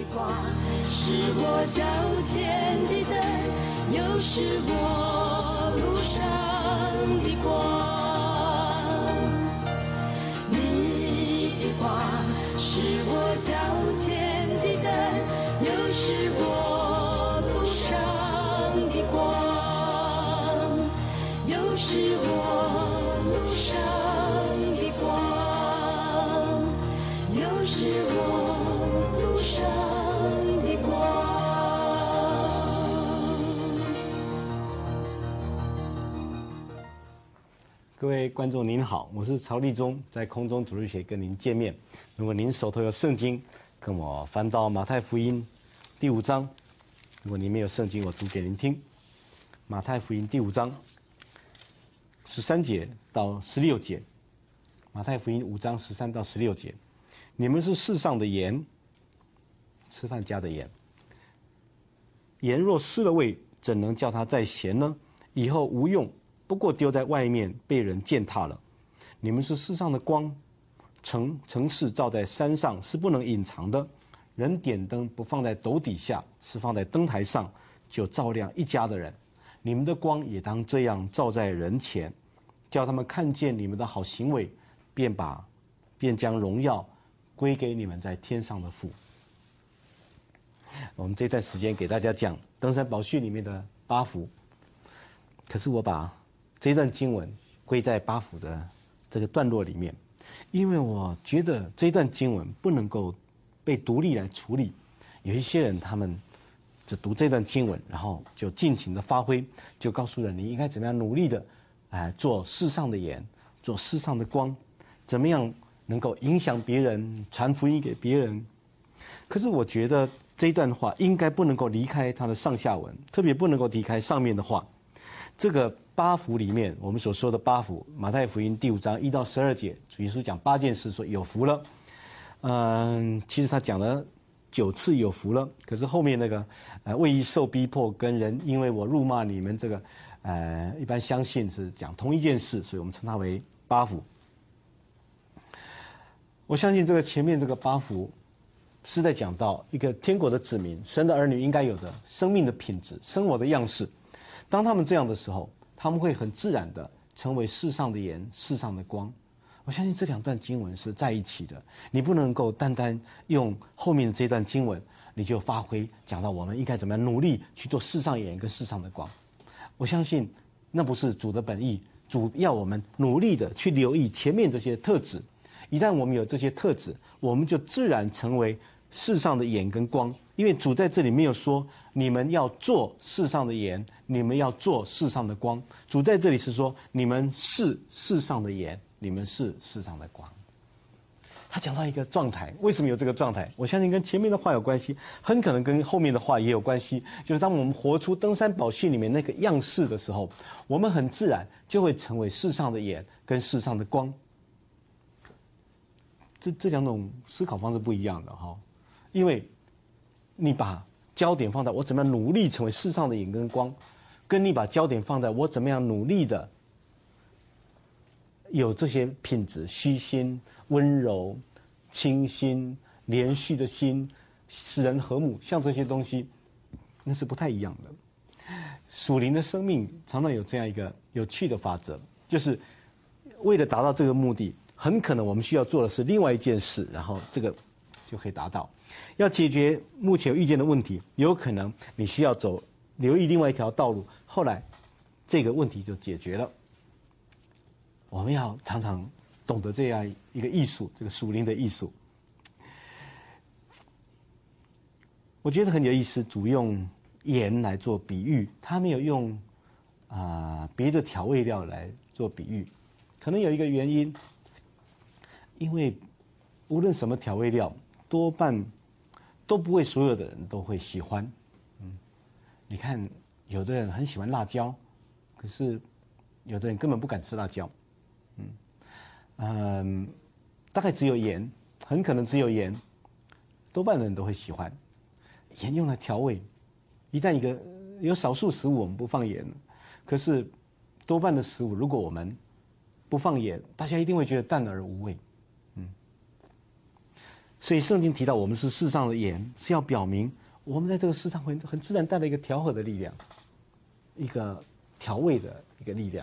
光，是我脚前的灯，又是我路上的光。你的光是我脚前的灯，又是我路上的光，又是我路上的光，又是我路上的光。 各位观众您好，我是曹立忠，在空中主日学跟您见面。如果您手头有圣经，跟我翻到马太福音第5章。如果您没有圣经，我读给您听。马太福音第5章13节到16节。马太福音5章13到16节。你们是世上的盐，吃饭加的盐。盐若失了味，怎能叫它再咸呢？以后无用，不过丢在外面，被人践踏了。你们是世上的光，城市照在山上，是不能隐藏的。人点灯不放在斗底下，是放在灯台上，就照亮一家的人。你们的光也当这样照在人前，叫他们看见你们的好行为，便将荣耀归给你们在天上的父。我们这段时间给大家讲登山宝训里面的八福，可是我把这段经文归在八福的这个段落里面，因为我觉得这段经文不能够被独立来处理。有一些人他们只读这段经文，然后就尽情的发挥，就告诉人你应该怎么样努力的做世上的盐，做世上的光，怎么样能够影响别人，传福音给别人。可是我觉得这一段话应该不能够离开它的上下文，特别不能够离开上面的话。这个八福里面，我们所说的八福，马太福音第5章1到12节，主耶稣讲8件事，说有福了。其实他讲了9次有福了，可是后面那个为义受逼迫跟人因为我辱骂你们，这个一般相信是讲同一件事，所以我们称它为八福。我相信这个前面这个八福是在讲到一个天国的子民，神的儿女应该有的生命的品质，生活的样式。当他们这样的时候，他们会很自然的成为世上的盐，世上的光。我相信这两段经文是在一起的，你不能够单单用后面的这段经文你就发挥讲到我们应该怎么样努力去做世上盐跟世上的光。我相信那不是主的本意，主要我们努力的去留意前面这些特质。一旦我们有这些特质，我们就自然成为世上的盐跟光。因为主在这里没有说你们要做世上的盐，你们要做世上的光。主在这里是说你们是世上的盐，你们是世上的光。他讲到一个状态，为什么有这个状态？我相信跟前面的话有关系，很可能跟后面的话也有关系。就是当我们活出登山宝训里面那个样式的时候，我们很自然就会成为世上的盐跟世上的光。这两种思考方式不一样的哈，因为你把焦点放在我怎么样努力成为世上的盐跟光，跟你把焦点放在我怎么样努力的有这些品质，虚心、温柔、清新、连续的心，使人和睦，像这些东西，那是不太一样的。属灵的生命常常有这样一个有趣的法则，就是为了达到这个目的，很可能我们需要做的是另外一件事，然后这个就可以达到。要解决目前有遇见的问题，有可能你需要留意另外一条道路，后来这个问题就解决了。我们要常常懂得这样一个艺术，这个属灵的艺术。我觉得很有意思，主用盐来做比喻，他没有用别的调味料来做比喻。可能有一个原因，因为无论什么调味料，多半都不会所有的人都会喜欢。你看有的人很喜欢辣椒，可是有的人根本不敢吃辣椒。大概只有盐，很可能只有盐，多半的人都会喜欢。盐用来调味，一旦有少数食物我们不放盐，可是多半的食物如果我们不放盐，大家一定会觉得淡而无味。 所以圣经提到我们是世上的盐，是要表明我们在这个世上很自然带来一个调和的力量，一个调味的一个力量。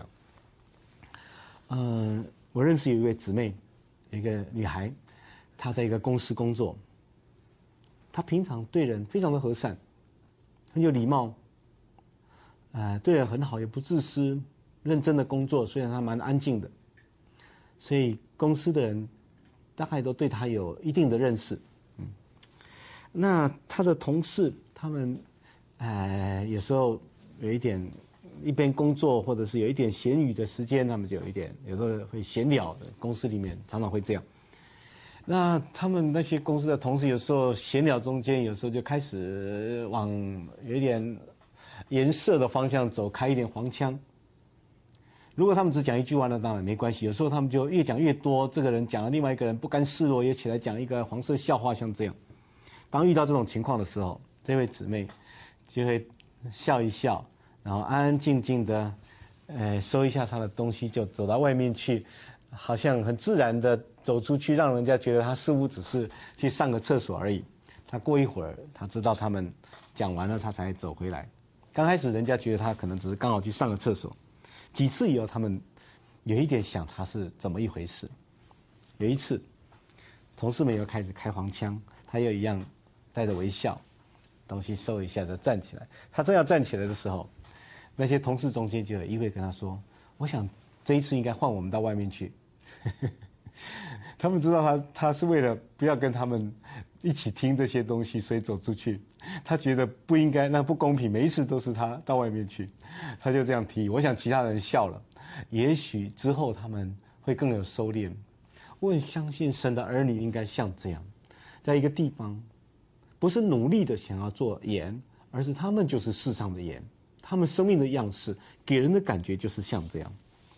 我认识有一位姊妹，一个女孩，她在一个公司工作，她平常对人非常的和善，很有礼貌，对人很好，也不自私，认真的工作，虽然她蛮安静的，所以公司的人大概都对她有一定的认识。那她的同事，他们有时候有一点一边工作，或者是有一点闲语的时间，他们就有时候会闲聊的，公司里面常常会这样。那他们那些公司的同事有时候闲聊中间，有时候就开始往有一点颜色的方向走，开一点黄腔。如果他们只讲一句话，那当然没关系。有时候他们就越讲越多，这个人讲了，另外一个人不甘示弱，也起来讲一个黄色笑话，像这样。当遇到这种情况的时候，这位姊妹就会笑一笑，然后安安静静的收一下她的东西，就走到外面去，好像很自然的走出去，让人家觉得她似乎只是去上个厕所而已。她过一会儿，她知道他们讲完了，她才走回来。刚开始人家觉得她可能只是刚好去上个厕所，几次以后他们有一点想她是怎么一回事。有一次同事们又开始开黄腔，她又一样带着微笑，东西收一下就站起来。她正要站起来的时候，那些同事中间就有一位跟她说，我想这一次应该换我们到外面去。他们知道他是为了不要跟他们一起听这些东西，所以走出去。他觉得不应该，那不公平，每一次都是他到外面去，他就这样提议。我想其他人笑了，也许之后他们会更有收敛。我很相信神的儿女应该像这样，在一个地方不是努力的想要做盐，而是他们就是世上的盐，他们生命的样式给人的感觉就是像这样。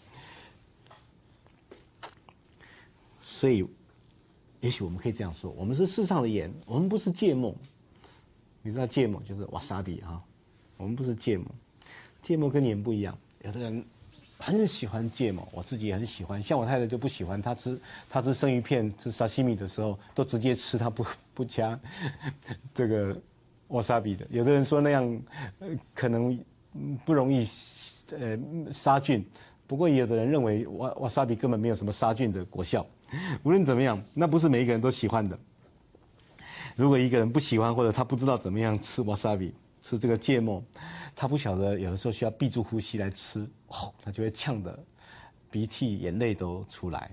所以也许我们可以这样说，我们是世上的盐，我们不是芥末。你知道芥末就是瓦萨比哈，我们不是芥末，芥末跟盐不一样。有的人很喜欢芥末，我自己也很喜欢，像我太太就不喜欢，她吃生鱼片吃沙西米的时候都直接吃，她不加这个瓦萨比的。有的人说那样可能不容易杀菌，不过有的人认为瓦萨比根本没有什么杀菌的果效。无论怎么样，那不是每一个人都喜欢的。如果一个人不喜欢，或者他不知道怎么样吃 wasabi， 吃这个芥末，他不晓得有的时候需要闭住呼吸来吃，他就会呛得鼻涕眼泪都出来。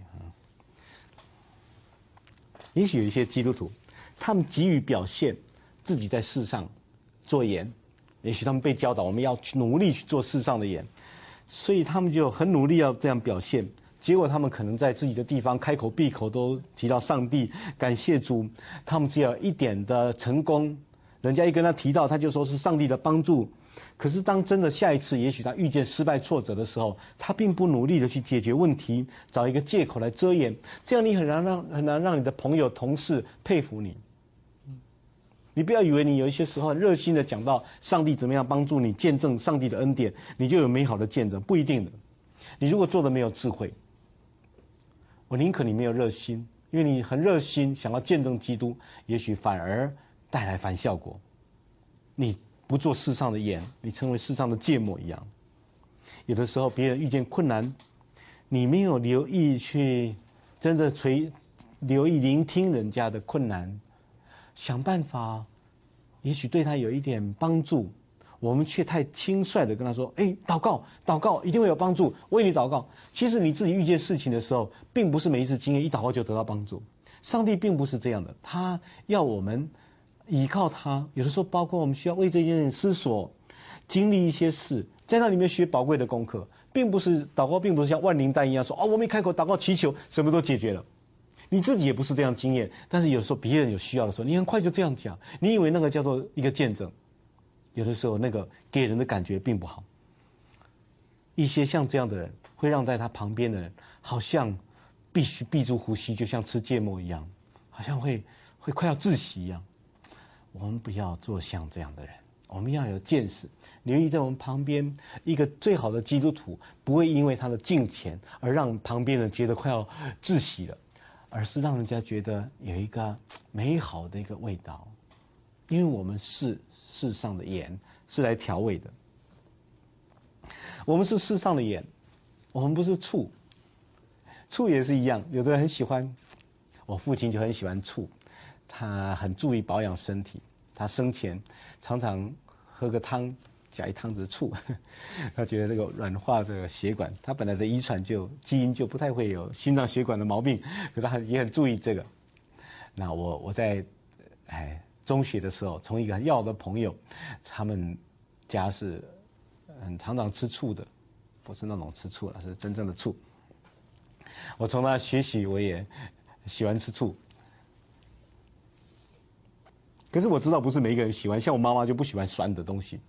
也许有一些基督徒，他们急于表现自己在世上做盐，也许他们被教导我们要去努力去做世上的盐，所以他们就很努力要这样表现。结果他们可能在自己的地方开口闭口都提到上帝，感谢主，他们只有一点的成功，人家一跟他提到，他就说是上帝的帮助。可是当真的下一次也许他遇见失败挫折的时候，他并不努力的去解决问题，找一个借口来遮掩，这样你很难让你的朋友同事佩服你。你不要以为你有一些时候很热心的讲到上帝怎么样帮助你，见证上帝的恩典，你就有美好的见证，不一定的。你如果做的没有智慧，我宁可你没有热心，因为你很热心想要见证基督，也许反而带来反效果。你不做世上的盐，你成为世上的芥末一样。有的时候别人遇见困难，你没有留意去真的留意聆听人家的困难，想办法也许对他有一点帮助，我们却太轻率的跟他说，祷告一定会有帮助，为你祷告。其实你自己遇见事情的时候，并不是每一次经验一祷告就得到帮助。上帝并不是这样的，他要我们依靠他，有的时候包括我们需要为这件事思索，经历一些事，在那里面学宝贵的功课。并不是祷告并不是像万灵丹一样说，我们一开口祷告祈求什么都解决了。你自己也不是这样经验，但是有时候别人有需要的时候，你很快就这样讲，你以为那个叫做一个见证，有的时候那个给人的感觉并不好。一些像这样的人会让在他旁边的人好像必须闭住呼吸，就像吃芥末一样，好像会快要窒息一样。我们不要做像这样的人，我们要有见识，留意在我们旁边一个最好的基督徒不会因为他的敬虔而让旁边人觉得快要窒息了， 而是让人家觉得有一个美好的一个味道。因为我们是世上的盐，是来调味的。我们是世上的盐，我们不是醋。醋也是一样，有的人很喜欢，我父亲就很喜欢醋，他很注意保养身体，他生前常常喝个汤加一汤匙醋，他觉得这个软化这个血管，他本来的遗传基因就不太会有心脏血管的毛病，可是他也很注意这个。那我在中学的时候，从一个很要好的朋友，他们家是常常吃醋的，不是那种吃醋了，是真正的醋。我从他学习，我也喜欢吃醋。可是我知道不是每一个人喜欢，像我妈妈就不喜欢酸的东西。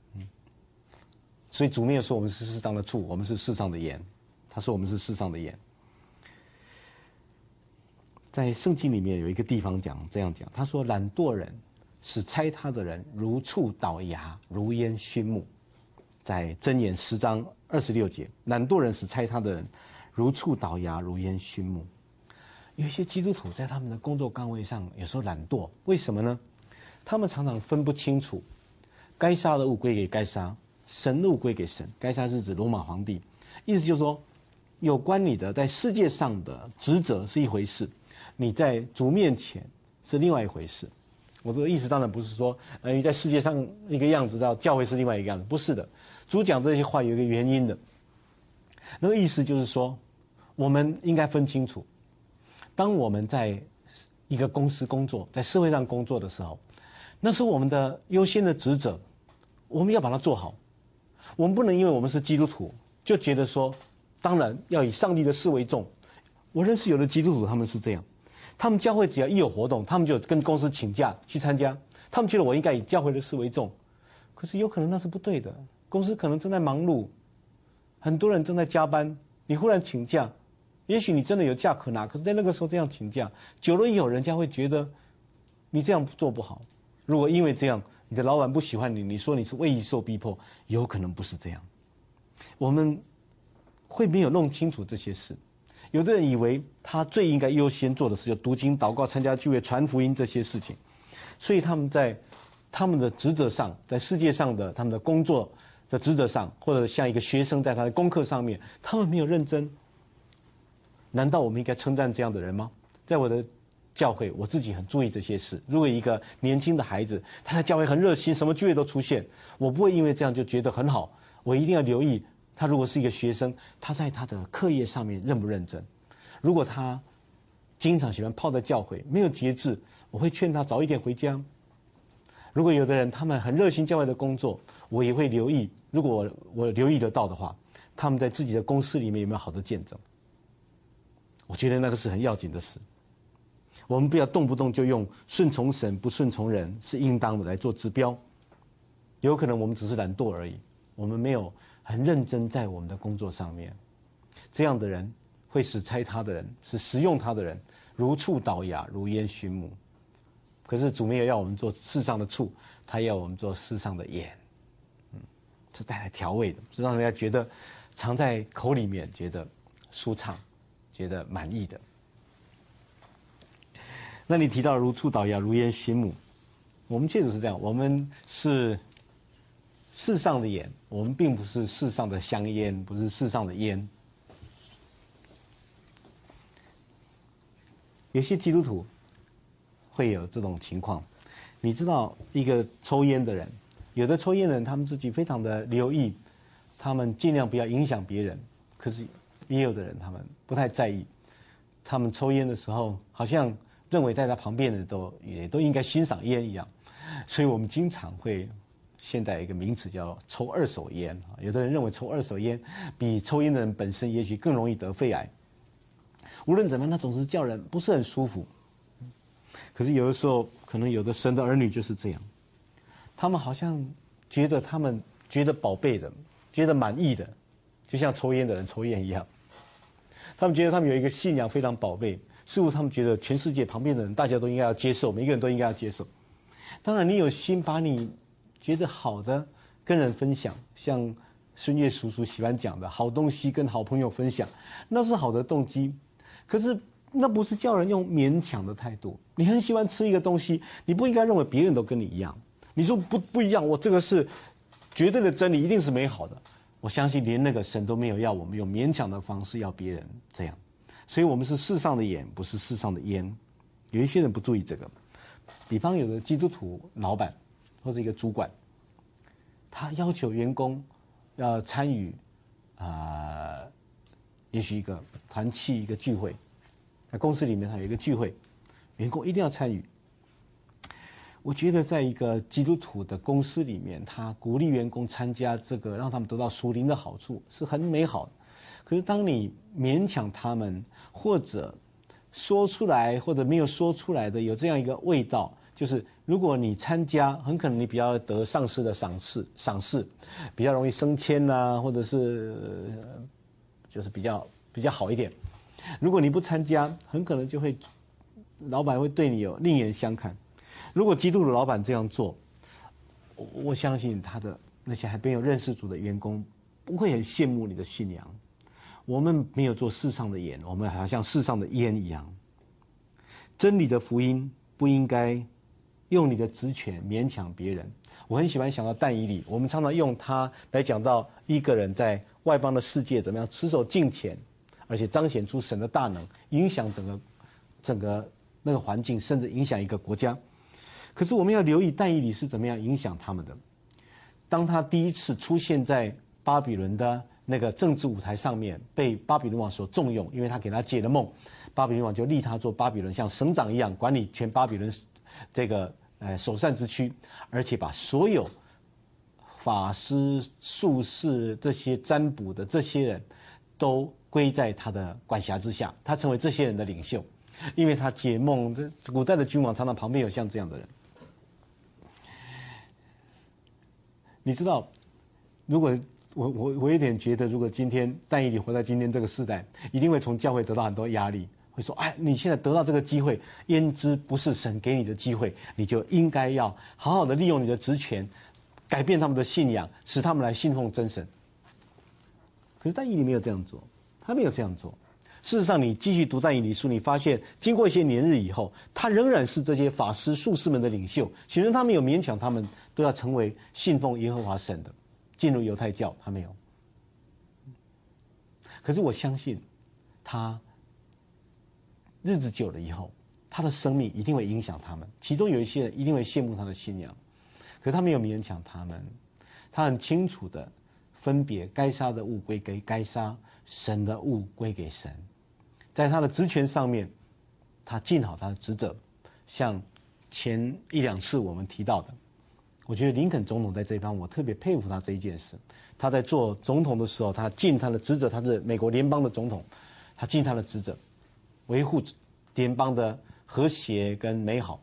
所以主没有说我们是世上的醋，我们是世上的盐。他说我们是世上的盐。在圣经里面有一个地方这样讲，他说懒惰人使猜他的人如醋倒牙，如烟熏目。在箴言10章26节，懒惰人使猜他的人如醋倒牙，如烟熏目。有一些基督徒在他们的工作岗位上有时候懒惰，为什么呢？他们常常分不清楚该杀的物归给该杀，神的物归给神。该杀是指罗马皇帝，意思就是说有关你的在世界上的职责是一回事，你在主面前是另外一回事。我的意思当然不是说你在世界上一个样子，到教会是另外一个样子，不是的。主讲这些话有一个原因的，那个意思就是说我们应该分清楚，当我们在一个公司工作，在社会上工作的时候，那是我们的优先的职责，我们要把它做好。我们不能因为我们是基督徒就觉得说当然要以上帝的事为重。我认识有的基督徒他们是这样，他们教会只要一有活动，他们就跟公司请假去参加，他们觉得我应该以教会的事为重。可是有可能那是不对的，公司可能正在忙碌，很多人正在加班，你忽然请假，也许你真的有假可拿，可是在那个时候这样请假，久了以后人家会觉得你这样做不好。如果因为这样你的老板不喜欢你，你说你是为义受逼迫，有可能不是这样。我们会没有弄清楚这些事。有的人以为他最应该优先做的是要读经、祷告、参加聚会、传福音这些事情，所以他们在他们的职责上，在世界上的他们的工作的职责上，或者像一个学生在他的功课上面，他们没有认真。难道我们应该称赞这样的人吗？在我的教会，我自己很注意这些事。如果一个年轻的孩子他在教会很热心，什么聚会都出现，我不会因为这样就觉得很好，我一定要留意他如果是一个学生，他在他的课业上面认不认真。如果他经常喜欢泡在教会，没有节制，我会劝他早一点回家。如果有的人他们很热心教会的工作，我也会留意，如果我留意得到的话，他们在自己的公司里面有没有好的见证。我觉得那个是很要紧的事。我们不要动不动就用顺从神不顺从人是应当的来做指标。有可能我们只是懒惰而已，我们没有很认真在我们的工作上面。这样的人会使猜他的人，使食用他的人如醋倒牙，如烟熏目。可是主没有要我们做世上的醋，他要我们做世上的盐，是带来调味的，是让人家觉得藏在口里面觉得舒畅，觉得满意的。那你提到如醋倒牙，如烟熏目，我们确实是这样，我们是世上的盐，我们并不是世上的香烟，不是世上的烟。有些基督徒会有这种情况。你知道一个抽烟的人，有的抽烟的人他们自己非常的留意，他们尽量不要影响别人，可是也有的人他们不太在意，他们抽烟的时候好像认为在他旁边的也都应该欣赏烟一样。所以我们经常会现在有一个名词叫抽二手烟，有的人认为抽二手烟比抽烟的人本身也许更容易得肺癌。无论怎么样，那总是叫人不是很舒服。可是有的时候，可能有的神的儿女就是这样，他们好像觉得他们觉得宝贝的，觉得满意的，就像抽烟的人抽烟一样。他们觉得他们有一个信仰非常宝贝，似乎他们觉得全世界旁边的人大家都应该要接受，每个人都应该要接受。当然，你有心把你觉得好的跟人分享，像孙叶叔叔喜欢讲的好东西跟好朋友分享，那是好的动机。可是那不是叫人用勉强的态度。你很喜欢吃一个东西，你不应该认为别人都跟你一样。你说不一样，我这个是绝对的真理，一定是美好的。我相信连那个神都没有要我们用勉强的方式要别人这样。所以我们是世上的盐，不是世上的烟。有一些人不注意这个，比方有的基督徒老板或者一个主管，他要求员工要参与也许一个团契一个聚会，在公司里面他有一个聚会，员工一定要参与。我觉得在一个基督徒的公司里面，他鼓励员工参加这个，让他们得到属灵的好处，是很美好的。可是当你勉强他们，或者说出来或者没有说出来的有这样一个味道，就是如果你参加，很可能你比较得上司的赏识，比较容易升迁啊，或者是就是比较好一点。如果你不参加，很可能就会老板会对你有另眼相看。如果基督的老板这样做，我相信他的那些还没有认识主的员工不会很羡慕你的信仰。我们没有做世上的盐，我们好像世上的烟一样。真理的福音不应该用你的职权勉强别人。我很喜欢想到但以理，我们常常用它来讲到一个人在外邦的世界怎么样持守敬虔，而且彰显出神的大能，影响整个那个环境，甚至影响一个国家。可是我们要留意但以理是怎么样影响他们的。当他第一次出现在巴比伦的那个政治舞台上面，被巴比伦王所重用，因为他给他解了梦，巴比伦王就立他做巴比伦像省长一样管理全巴比伦这个首善之区，而且把所有法师术士这些占卜的这些人都归在他的管辖之下，他成为这些人的领袖，因为他解梦。古代的君王常常旁边有像这样的人。你知道，如果我有点觉得，如果今天但以理活在今天这个时代，一定会从教会得到很多压力，会说：哎，你现在得到这个机会，焉知不是神给你的机会？你就应该要好好的利用你的职权，改变他们的信仰，使他们来信奉真神。可是但以理没有这样做，他没有这样做。事实上，你继续读但以理书，你发现经过一些年日以后，他仍然是这些法师术士们的领袖。显然他没有勉强他们都要成为信奉耶和华神的，进入犹太教，他没有。可是我相信他日子久了以后，他的生命一定会影响他们，其中有一些人一定会羡慕他的信仰，可是他没有勉强他们，他很清楚的分别该杀的物归给该杀，神的物归给神。在他的职权上面，他尽好他的职责。像前一两次我们提到的，我觉得林肯总统在这一方我特别佩服他这一件事。他在做总统的时候，他尽他的职责，他是美国联邦的总统，他尽他的职责，维护联邦的和谐跟美好。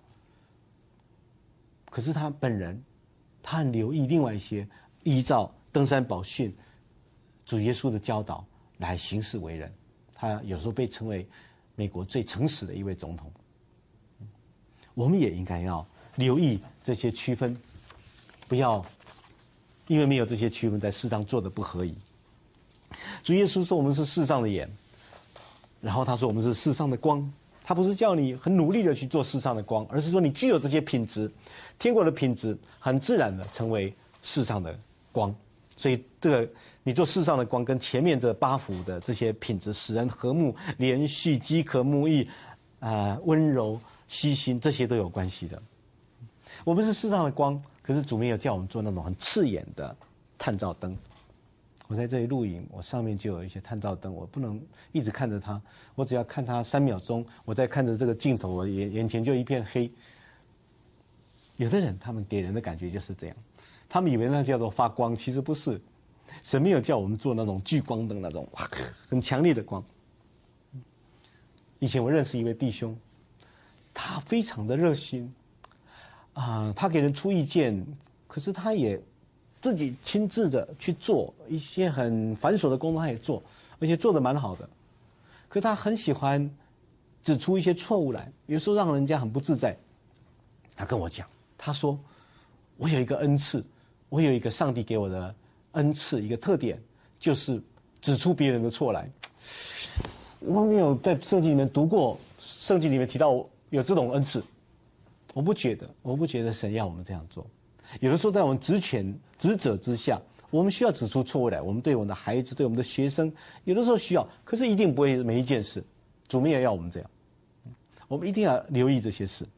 可是他本人，他很留意另外一些依照登山宝训主耶稣的教导来行事为人。他有时候被称为美国最诚实的一位总统。我们也应该要留意这些区分，不要因为没有这些区分，在世上做的不合宜。主耶稣说我们是世上的盐，然后他说我们是世上的光。他不是叫你很努力的去做世上的光，而是说你具有这些品质，天国的品质，很自然的成为世上的光。所以这个你做世上的光，跟前面这8幅的这些品质，使人和睦、连续、饥渴慕义、温柔、悉心，这些都有关系的。我们是世上的光，可是主没有叫我们做那种很刺眼的探照灯。我在这里录影，我上面就有一些探照灯，我不能一直看着它，我只要看它3秒钟，我再看着这个镜头，我眼前就一片黑。有的人他们给人的感觉就是这样，他们以为那叫做发光，其实不是。神没有叫我们做那种聚光灯，那种很强烈的光。以前我认识一位弟兄，他非常的热心他给人出意见，可是他也自己亲自的去做一些很繁琐的工作，他也做，而且做得蛮好的。可是他很喜欢指出一些错误来，有时候让人家很不自在。他跟我讲，他说我有一个恩赐，我有一个上帝给我的恩赐，一个特点，就是指出别人的错来。 我没有在圣经里面读过，圣经里面提到有这种恩赐，我不觉得神要我们这样做。有的时候在我们职责之下，我们需要指出错误来，我们对我们的孩子，对我们的学生，有的时候需要，可是一定不会每一件事，主没有要我们这样，我们一定要留意这些事。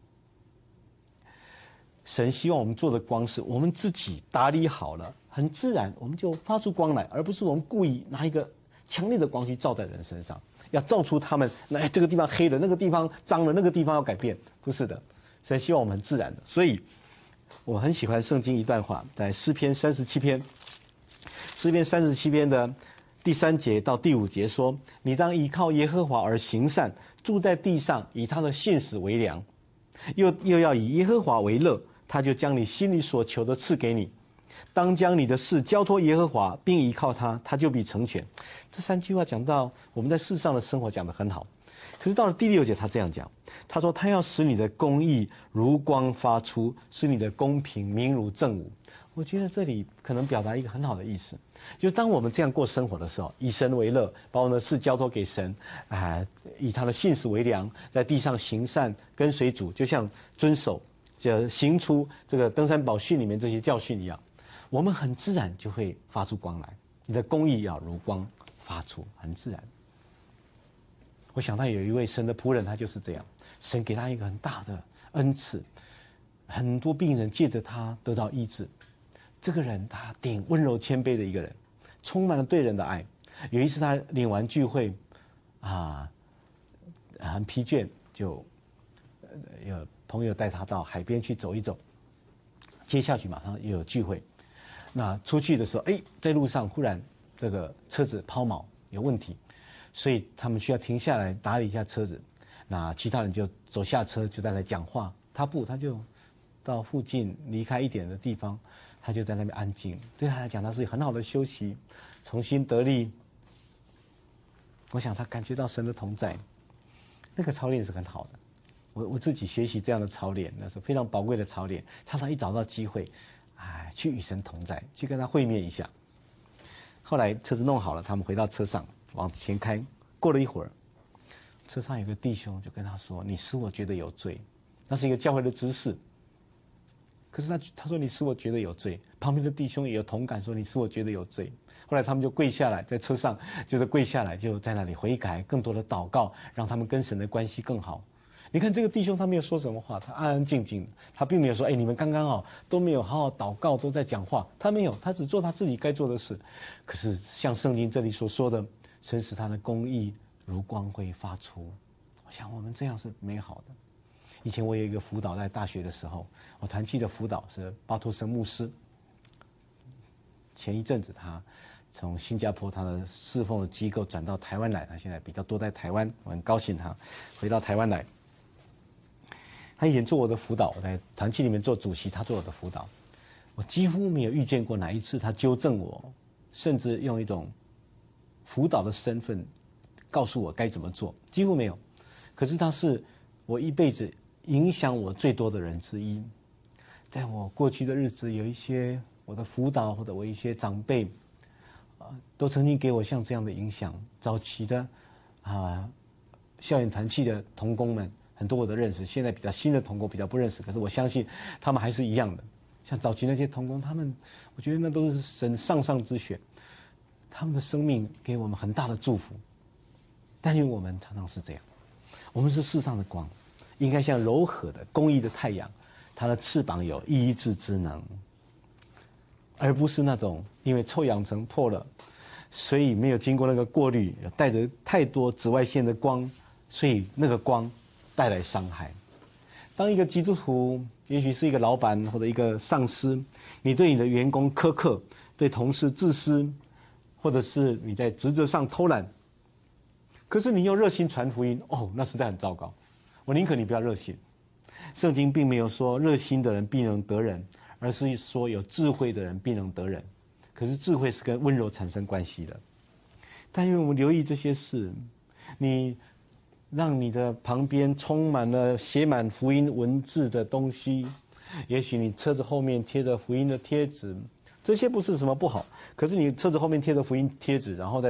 神希望我们做的光是我们自己打理好了，很自然我们就发出光来，而不是我们故意拿一个强烈的光去照在人身上，要照出他们这个地方黑了，那个地方脏了，那个地方要改变，不是的。神希望我们很自然的，所以我很喜欢圣经一段话，在诗篇37篇的第3节到第5节说：你当依靠耶和华而行善，住在地上，以他的信实为粮，又要以耶和华为乐，他就将你心里所求的赐给你。当将你的事交托耶和华，并依靠他，他就必成全。这3句话讲到我们在世上的生活讲得很好，可是到了第6节他这样讲，他说他要使你的公义如光发出，使你的公平明如正午。我觉得这里可能表达一个很好的意思，就是当我们这样过生活的时候，以神为乐，把我们的事交托给神，以他的信实为粮，在地上行善，跟随主，就像遵守就行出这个登山宝训里面这些教训一样，我们很自然就会发出光来。你的公义要如光发出，很自然。我想到有一位神的仆人，他就是这样，神给他一个很大的恩赐，很多病人借着他得到医治。这个人他挺温柔谦卑的一个人，充满了对人的爱。有一次他领完聚会很疲倦，就有朋友带他到海边去走一走，接下去马上又有聚会。那出去的时候，在路上忽然这个车子抛锚有问题，所以他们需要停下来打理一下车子。那其他人就走下车，就在那讲话。他就到附近离开一点的地方，他就在那边安静。对他来讲，他是很好的休息，重新得力。我想他感觉到神的同在，那个操练是很好的。我自己学习这样的操练，那是非常宝贵的操练。常常一找到机会，去与神同在，去跟他会面一下。后来车子弄好了，他们回到车上往前开。过了一会儿，车上有个弟兄就跟他说：“你使我觉得有罪。”那是一个教会的执事。可是他说：“你使我觉得有罪。”旁边的弟兄也有同感，说：“你使我觉得有罪。”后来他们就跪下来，在车上就是跪下来，就在那里悔改，更多的祷告，让他们跟神的关系更好。你看这个弟兄，他没有说什么话，他安安静静，他并没有说：“你们刚刚都没有好好祷告，都在讲话。”他没有，他只做他自己该做的事。可是像圣经这里所说的，神使他的公义如光会发出。我想我们这样是美好的。以前我有一个辅导，在大学的时候，我团契的辅导是巴托森牧师。前一阵子他从新加坡他的侍奉的机构转到台湾来，他现在比较多在台湾，我很高兴他回到台湾来。他以前做我的辅导，我在团契里面做主席，他做我的辅导，我几乎没有遇见过哪一次他纠正我，甚至用一种辅导的身份告诉我该怎么做，几乎没有。可是他是我一辈子影响我最多的人之一。在我过去的日子，有一些我的辅导或者我一些长辈都曾经给我像这样的影响。早期的校园团契的同工们，很多我都认识，现在比较新的同工比较不认识，可是我相信他们还是一样的。像早期那些同工，他们我觉得那都是神上之选，他们的生命给我们很大的祝福。但愿我们常常是这样，我们是世上的光，应该像柔和的公义的太阳，它的翅膀有医治之能，而不是那种因为臭氧层破了，所以没有经过那个过滤，带着太多紫外线的光，所以那个光带来伤害。当一个基督徒，也许是一个老板或者一个上司，你对你的员工苛刻，对同事自私，或者是你在职责上偷懒，可是你用热心传福音，那实在很糟糕。我宁可你不要热心。圣经并没有说热心的人必能得人，而是说有智慧的人必能得人。可是智慧是跟温柔产生关系的。但因为我们留意这些事，你让你的旁边充满了写满福音文字的东西，也许你车子后面贴着福音的贴纸，这些不是什么不好，可是你车子后面贴着福音贴纸，然后在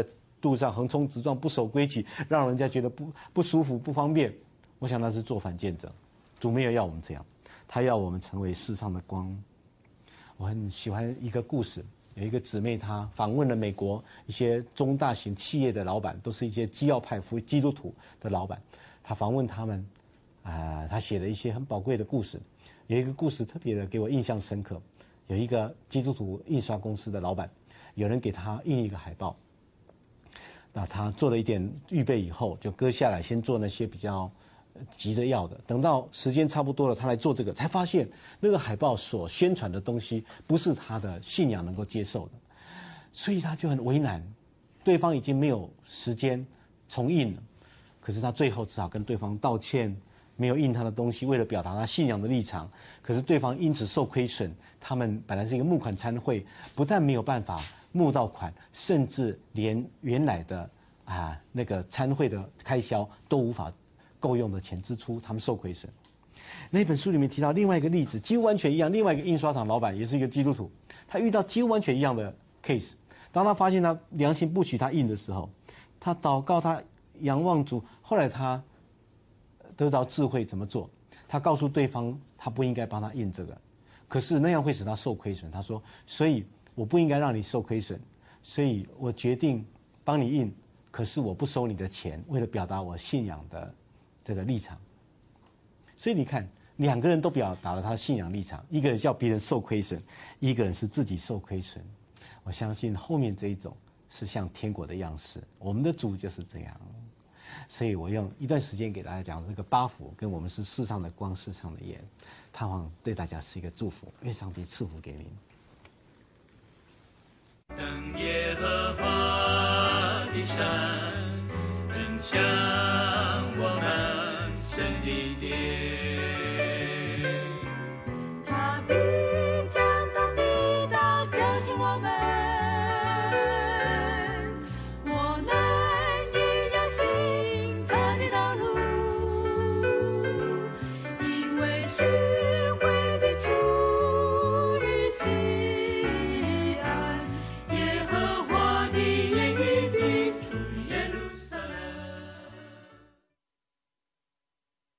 路上横冲直撞，不守规矩，让人家觉得不舒服、不方便。我想那是作反见证。主没有要我们这样，他要我们成为世上的光。我很喜欢一个故事，有一个姊妹她访问了美国一些中大型企业的老板，都是一些基要派基督徒的老板。她访问他们，她写了一些很宝贵的故事。有一个故事特别的给我印象深刻，有一个基督徒印刷公司的老板，有人给他印一个海报，那他做了一点预备以后，就割下来先做那些比较急着要的，等到时间差不多了，他来做这个，才发现那个海报所宣传的东西不是他的信仰能够接受的，所以他就很为难。对方已经没有时间重印了，可是他最后只好跟对方道歉，没有印他的东西，为了表达他信仰的立场。可是对方因此受亏损，他们本来是一个募款餐会，不但没有办法募到款，甚至连原来的那个餐会的开销都无法够用的钱支出，他们受亏损。那本书里面提到另外一个例子，几乎完全一样，另外一个印刷厂老板也是一个基督徒，他遇到几乎完全一样的 case。当他发现他良心不许他印的时候，他祷告，他仰望主，后来他得到智慧怎么做。他告诉对方他不应该帮他印这个，可是那样会使他受亏损。他说，所以我不应该让你受亏损，所以我决定帮你印，可是我不收你的钱，为了表达我信仰的这个立场。所以你看，两个人都表达了他的信仰立场，一个人叫别人受亏损，一个人是自己受亏损。我相信后面这一种是像天国的样式，我们的主就是这样。所以我用一段时间给大家讲这个八福，跟我们是世上的光，世上的盐，盼望对大家是一个祝福，愿上帝赐福给您。 等耶和华的山，人向